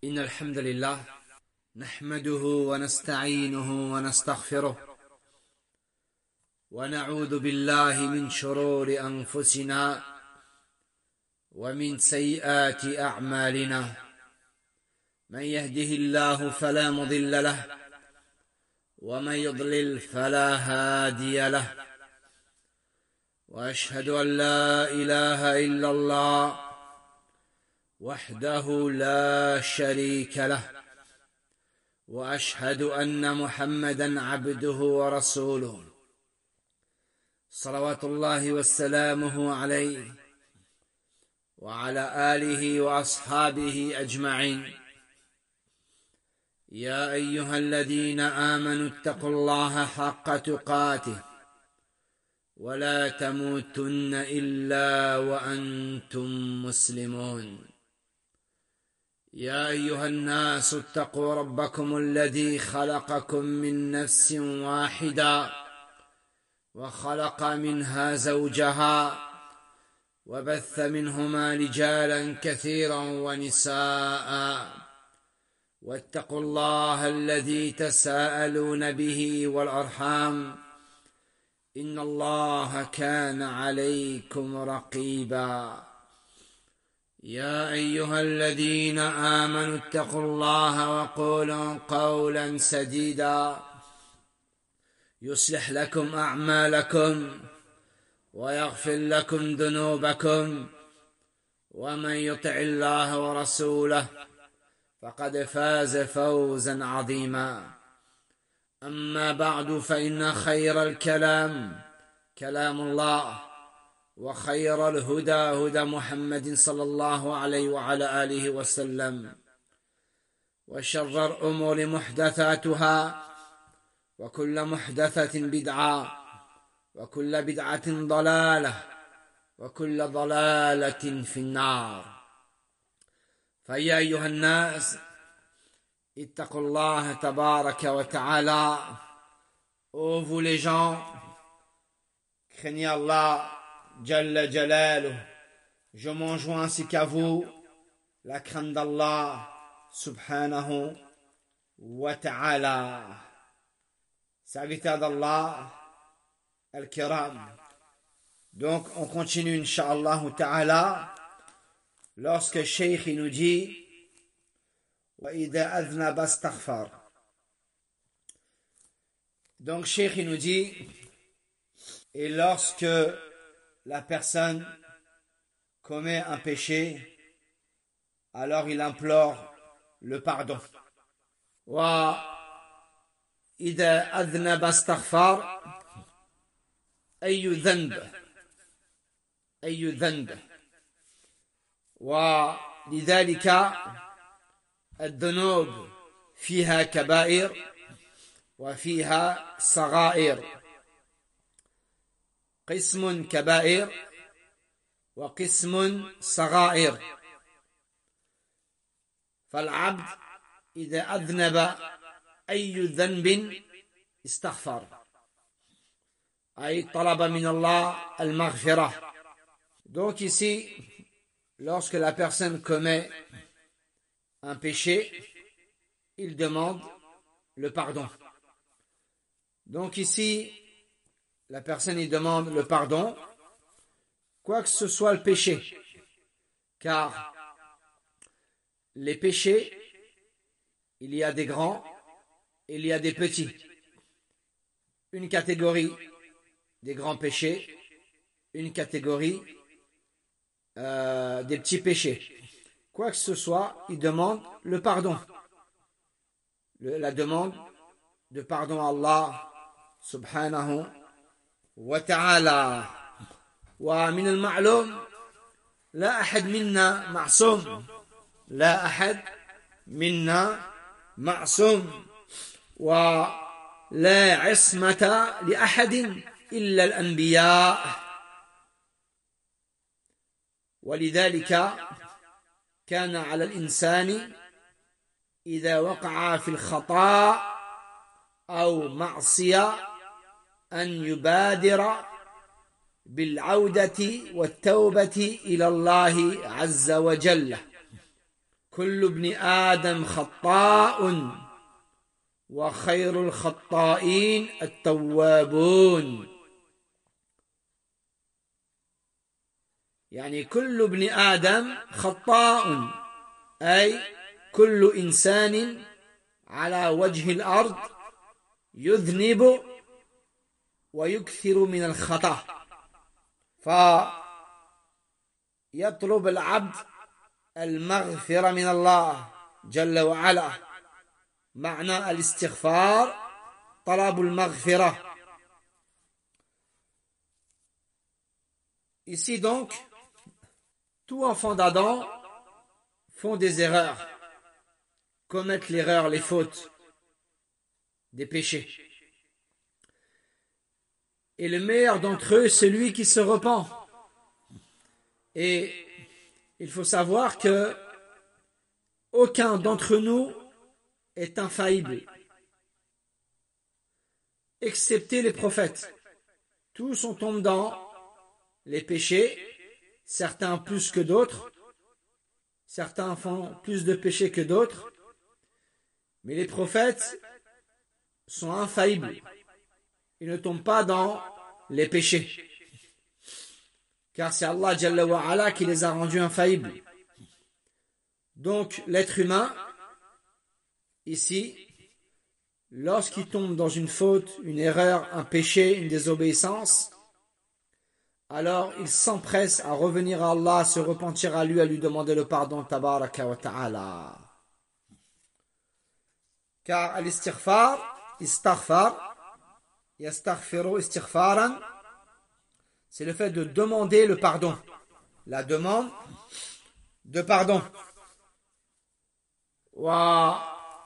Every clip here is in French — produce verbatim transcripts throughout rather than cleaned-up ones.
إن الحمد لله نحمده ونستعينه ونستغفره ونعوذ بالله من شرور أنفسنا ومن سيئات أعمالنا. من يهده الله فلا مضل له ومن يضلل فلا هادي له، وأشهد أن لا إله إلا الله وحده لا شريك له، وأشهد أن محمدًا عبده ورسوله صلوات الله وسلامه عليه وعلى آله وأصحابه أجمعين. يا أيها الذين آمنوا اتقوا الله حق تقاته ولا تموتن إلا وأنتم مسلمون. يا أيها الناس اتقوا ربكم الذي خلقكم من نفس واحدة وخلق منها زوجها وبث منهما رجالا كثيرا ونساء، واتقوا الله الذي تساءلون به والأرحام إن الله كان عليكم رقيبا. يا أيها الذين آمنوا اتقوا الله وقولوا قولا سديدا يصلح لكم أعمالكم ويغفر لكم ذنوبكم، ومن يطع الله ورسوله فقد فاز فوزا عظيما. أما بعد، فإن خير الكلام كلام الله، وخير الهدى هدى محمد صلى الله عليه وعلى آله وسلم، وشر الأمور محدثاتها، وكل محدثة بدعة، وكل بدعة ضلالة، وكل ضلالة في النار. فيا أيها الناس اتقوا الله تبارك وتعالى. Ô vous les gens, craignez Allah Jalla Jalaluh. Je m'enjoins ainsi qu'à vous la crainte d'Allah subhanahu wa ta'ala. Serviteurs d'Allah al-Kiram. Donc on continue incha'Allah ta'ala lorsque Cheikh nous dit وَإِذَا أَذْنَبَ اسْتَغْفَرَ. Donc Cheikh nous dit, et lorsque la personne commet un péché, alors il implore le pardon. وَإِذَا أَذْنَبَ اسْتَغْفَرَ أي ذنب أي ذنب. ولذلك الذنوب فيها كبائر وفيها صغائر، قسم كبائر وقسم صغائر. فالعبد إذا أذنب أي ذنب استغفر، أي طلب من الله المغفرة. Donc ici, lorsque la personne commet un péché, il demande le pardon. Donc ici, la personne il demande le pardon, quoi que ce soit le péché, car les péchés, il y a des grands, il y a des petits. Une catégorie des grands péchés, une catégorie euh, des petits péchés. Quoi que ce soit, il demande le pardon. Le, la demande de pardon à Allah subhanahu wa ta'ala. ومن المعلوم لا أحد منا معصوم لا أحد منا معصوم ولا عصمة لأحد إلا الأنبياء. ولذلك كان على الإنسان إذا وقع في الخطأ أو معصية أن يبادر بالعودة والتوبة إلى الله عز وجل. كل ابن آدم خطاء وخير الخطائين التوابون. يعني كل ابن آدم خطاء، أي كل إنسان على وجه الأرض يذنب ويكثر من الخطأ، فيطلب العبد المغفرة من الله جل وعلا. معنى الاستغفار طلب المغفرة. Ici donc, tout enfant d'Adam font des erreurs, commettent l'erreur, les fautes, des péchés. Et le meilleur d'entre eux, c'est celui qui se repent. Et il faut savoir que aucun d'entre nous est infaillible, excepté les prophètes. Tous ont tombé dans les péchés, certains plus que d'autres, certains font plus de péchés que d'autres, mais les prophètes sont infaillibles. Ils ne tombent pas dans les péchés, car c'est Allah Jalla wa Ala qui les a rendus infaillibles. Donc l'être humain, ici, lorsqu'il tombe dans une faute, une erreur, un péché, une désobéissance, alors il s'empresse à revenir à Allah, à se repentir à lui, à lui demander le pardon, tabaraka wa ta'ala. Car al-istighfar, istaghfar, yastaghfiru istighfaran, c'est le fait de demander le pardon, la demande de pardon. Wa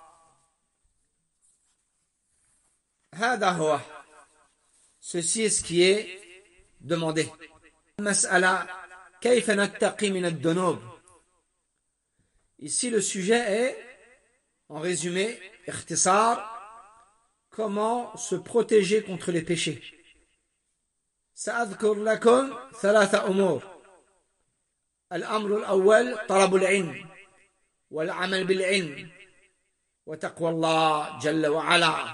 hada huwa, ceci est ce qui est demandé. Mas'ala kayfa nattaqi min ad-dunub. Ici le sujet est, en résumé, ikhtisar, comment se protéger contre les péchés. سأذكر لكم ثلاثة أمور. الأمر الأول طلب العلم والعمل بالعلم وتقوى الله جل وعلا.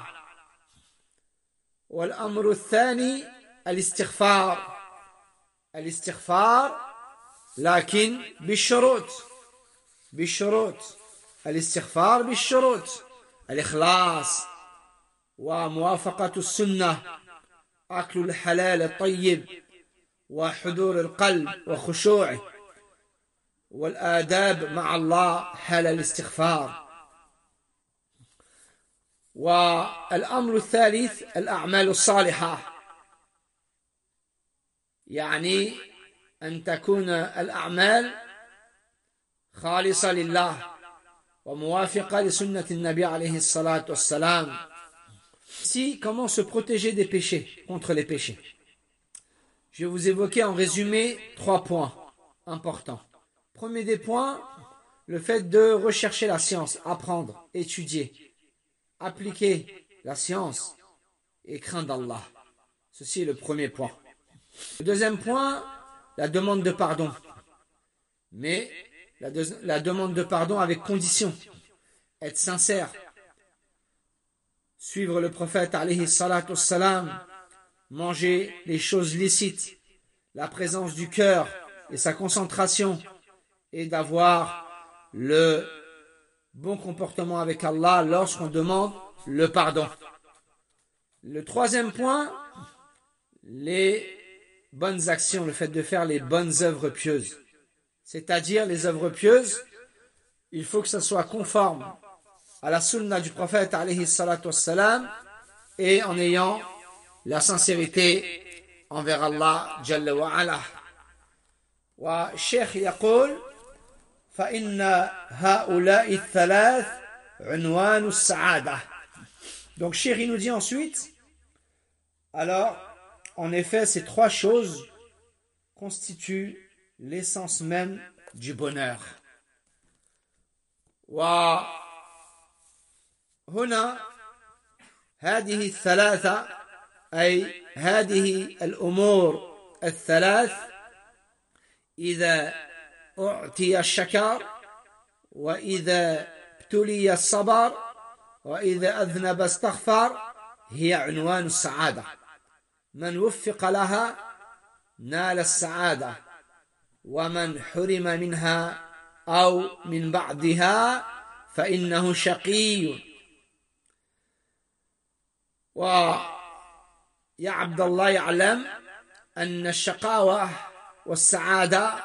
والأمر الثاني الاستغفار. الاستغفار لكن بالشروط. بالشروط. الاستغفار بالشروط. الإخلاص وموافقة السنة، أكل الحلال الطيب وحضور القلب وخشوعه، والآداب مع الله حال الاستغفار. والأمر الثالث الأعمال الصالحة، يعني أن تكون الأعمال خالصة لله وموافقة لسنة النبي عليه الصلاة والسلام. Ici, comment se protéger des péchés, contre les péchés. Je vais vous évoquer en résumé trois points importants. Premier des points, le fait de rechercher la science, apprendre, étudier, appliquer la science et craindre Allah. Ceci est le premier point. Le deuxième point, la demande de pardon. Mais la, de, la demande de pardon avec condition. Être sincère. Suivre le prophète alayhi salatu wassalam, manger les choses licites, la présence du cœur et sa concentration, et d'avoir le bon comportement avec Allah lorsqu'on demande le pardon. Le troisième point, les bonnes actions, le fait de faire les bonnes œuvres pieuses. C'est-à-dire les œuvres pieuses, il faut que ça soit conforme à la sunna du prophète alayhi salatu wassalam et en ayant la sincérité envers Allah jalla wa ala. Wa Cheikh yaqul fa inna haula'i thalath unwanu as-sa'ada. Donc Cheikh il nous dit ensuite, alors en effet ces trois choses constituent l'essence même du bonheur. Wa هنا هذه الثلاثة أي هذه الأمور الثلاث إذا أعطي الشكر وإذا ابتلي الصبر وإذا أذنب استغفر هي عنوان السعادة. من وفق لها نال السعادة، ومن حرم منها أو من بعدها فإنه شقي. ويا عبد الله يعلم أن الشقاوة والسعادة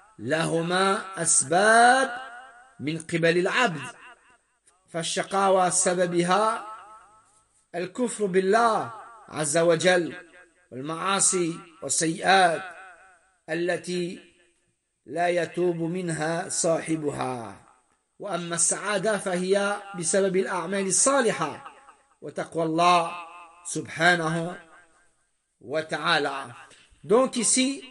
لهما أسباب من قبل العبد، فالشقاوة سببها الكفر بالله عز وجل والمعاصي والسيئات التي لا يتوب منها صاحبها. وأما السعادة فهي بسبب الأعمال الصالحة وتقوى الله subhanahu wa ta'ala. Donc ici,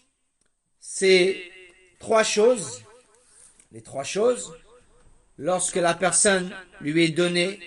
c'est trois choses, les trois choses, lorsque la personne lui est donnée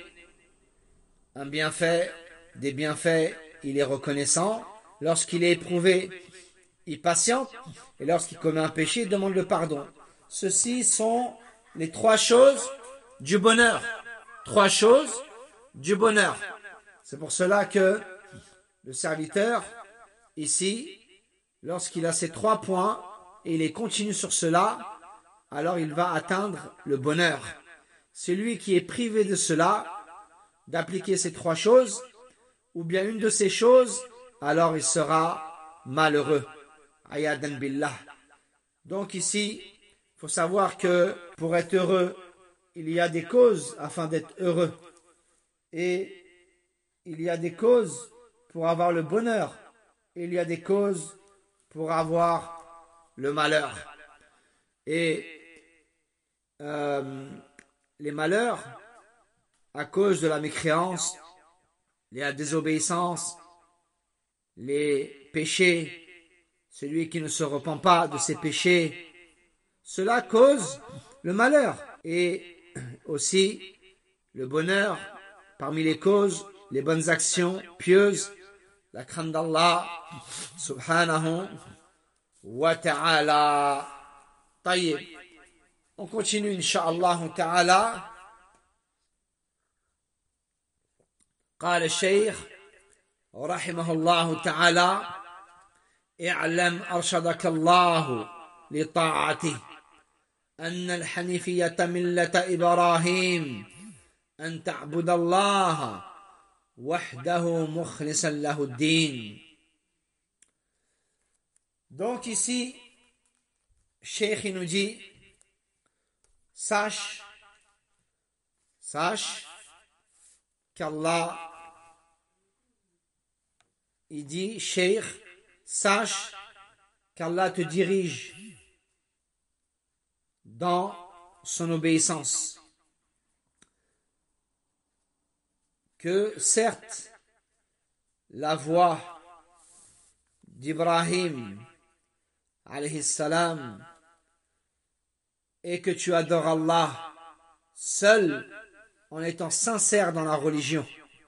un bienfait, des bienfaits, il est reconnaissant. Lorsqu'il est éprouvé, il patiente. Et lorsqu'il commet un péché, il demande le pardon. Ceci sont les trois choses du bonheur. Trois choses du bonheur. C'est pour cela que le serviteur, ici, lorsqu'il a ces trois points, et il est continu sur cela, alors il va atteindre le bonheur. Celui qui est privé de cela, d'appliquer ces trois choses, ou bien une de ces choses, alors il sera malheureux. Ayadan billah. Donc ici, il faut savoir que pour être heureux, il y a des causes afin d'être heureux. Et il y a des causes pour avoir le bonheur. Et il y a des causes pour avoir le malheur. Et euh, les malheurs, à cause de la mécréance, la désobéissance, les péchés, celui qui ne se repent pas de ses péchés, cela cause le malheur. Et aussi le bonheur, parmi les causes, les bonnes actions pieuses, la crainte d'Allah subhanahu wa ta'ala. Tayyib. On continue incha'Allah ta'ala. قال الشيخ رحمه الله تعالى: اعلم أرشدك الله لطاعته أن الحنيفية ملة إبراهيم أن تعبد الله وحده مخلصا له الدين. Donc ici, Cheikh nous dit, sache, sache qu'Allah, il dit, Cheikh, sache qu'Allah te dirige dans son obéissance. Que certes, la voix d'Ibrahim, alayhi salam, et que tu adores Allah seul en étant sincère dans la religion.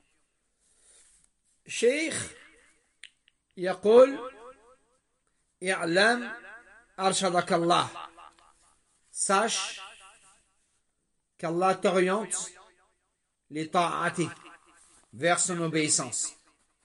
Cheikh يقول اعلم أرشدك الله. Sache qu'Allah t'oriente les ta'ati vers son obéissance.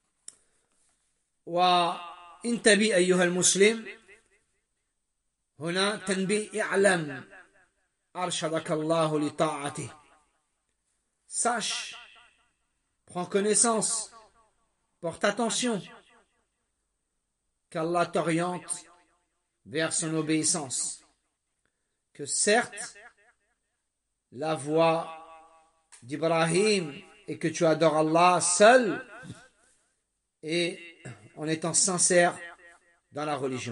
وانتبه أيها المسلم، هنا تنبيه اعلم أرشدك الله لطاعته. Sache, prends connaissance, porte attention qu'Allah t'oriente vers son obéissance. Que certes, la voix d'Ibrahim est que tu adores Allah seul et en étant sincère dans la religion.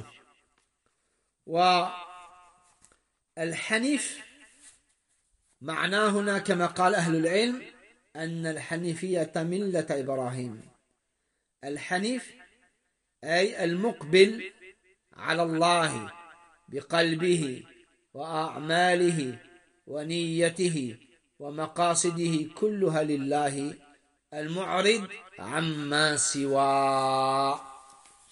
والحنيف معناه هنا كما قال أهل العلم أن الحنيفية ملة إبراهيم. الحنيف أي المقبل على الله بقلبه وأعماله ونيته ومقاصده كلها لله المعرض عما سواه.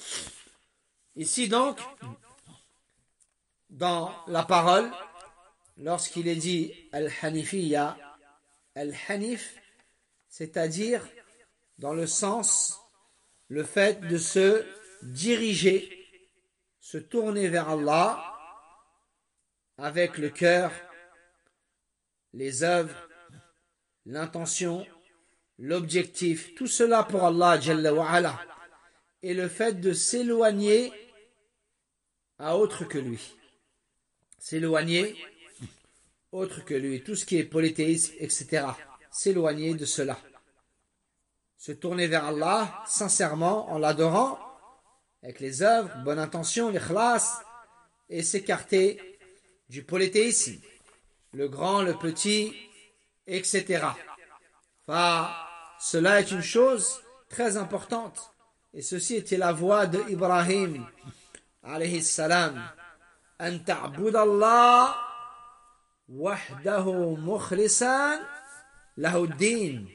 Ici donc, dans la parole, lorsqu'il est dit Al-Hanifiyya, Al-Hanif, c'est-à-dire dans le sens, le fait de se diriger, se tourner vers Allah avec le cœur, les œuvres, l'intention, l'objectif, tout cela pour Allah Jalla wa Ala, et le fait de s'éloigner à autre que lui. S'éloigner autre que lui, tout ce qui est polythéisme, et cetera. S'éloigner de cela. Se tourner vers Allah sincèrement en l'adorant, avec les œuvres, bonne intention, l'ikhlas, et s'écarter du polythéisme, le grand, le petit, et cetera. Enfin, cela est une chose très importante. Et ceci était la voie de Ibrahim, alayhi salam. An ta'bud Allah wahdahu mukhlisan lahu din.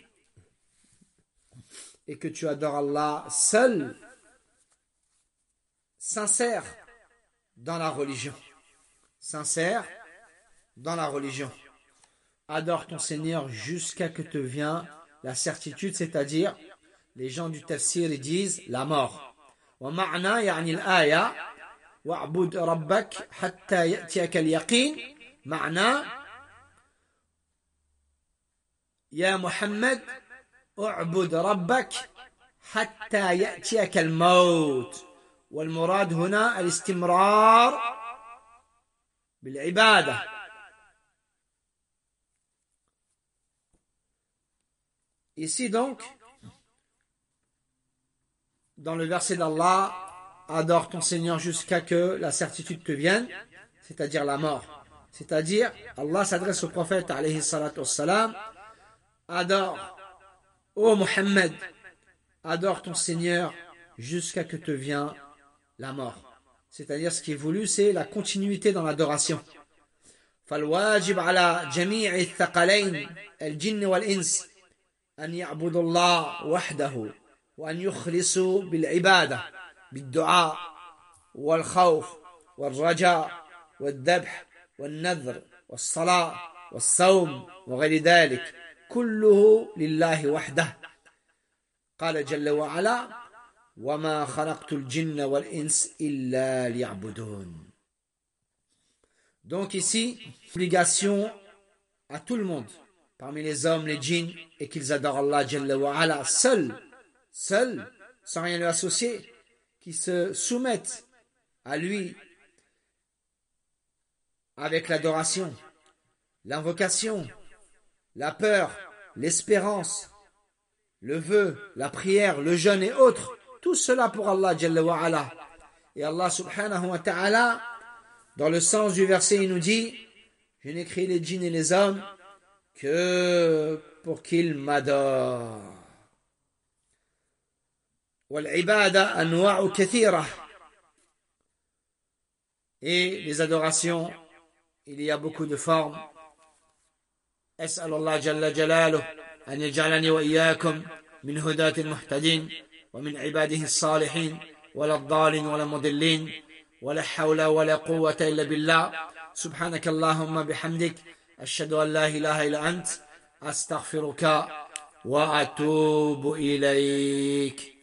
Et que tu adores Allah seul, sincère dans la religion. Sincère dans la religion. Adore ton Seigneur jusqu'à que te vienne la certitude, c'est-à-dire, les gens du tafsir ils disent la mort. Wa ma'na yani al-aya wa'bud rabbak hatta ya'tiyaka al-yaqin. Ma'na ya Muhammad اعبد ربك حتى يأتيك الموت والمراد هنا الاستمرار بالعبادة. Ici donc, dans le verset d'Allah, adore ton Seigneur jusqu'à que la certitude te vienne, c'est-à-dire la mort. C'est-à-dire, Allah s'adresse au prophète alayhi salatu wassalam, adore ô Mohammed, adore ton Seigneur jusqu'à que te vienne la mort. C'est-à-dire, ce qui est voulu, c'est la continuité dans l'adoration. فالواجب على جميع الثقلين الجن والإنس أن يعبدوا الله وحده وأن يخلصوا بالعبادة بالدعاء والخوف والرجاء والذبح والنذر والصلاة والصوم وغير ذلك كله لله وحده. قال جل وعلا وما خلقت الجن والإنس إلا ليعبدون. Donc ici, obligation à tout le monde, parmi les hommes, les djinns, et qu'ils adorent Allah Jalla wa Ala, seul, seul, sans rien lui associer, qui se soumettent à lui avec l'adoration, l'invocation, la peur, l'espérance, le vœu, la prière, le jeûne et autres, tout cela pour Allah Jalla wa Ala. Et Allah subhanahu wa ta'ala, dans le sens du verset, il nous dit, je n'ai créé les djinns et les hommes que pour qu'ils m'adorent. Wal-ibada anwa'u kathira. Et les adorations, il y a beaucoup de formes. أسأل الله جل جلاله أن يجعلني وإياكم من هداة المهتدين ومن عباده الصالحين ولا الضالين ولا مضلين ولا حول ولا قوة إلا بالله. سبحانك اللهم بحمدك أشهد أن لا إله إلا أنت أستغفرك وأتوب إليك.